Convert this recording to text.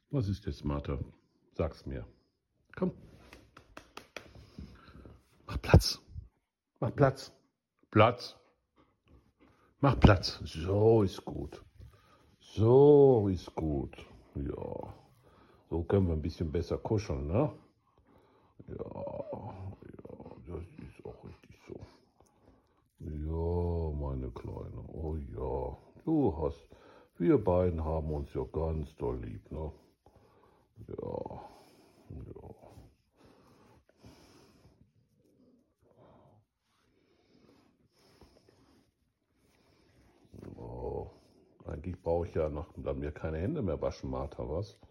Was ist jetzt, Martha? Sag's mir. Komm, mach Platz. Mach Platz. Platz. Mach Platz. So ist gut. So ist gut. Ja. So können wir ein bisschen besser kuscheln, ne? Ja, das ist auch richtig so. Ja, meine Kleine. Oh ja. Wir beiden haben uns ja ganz doll lieb, ne? Ja, ja. Oh, eigentlich brauche ich ja noch dann mir keine Hände mehr waschen, Martha, was?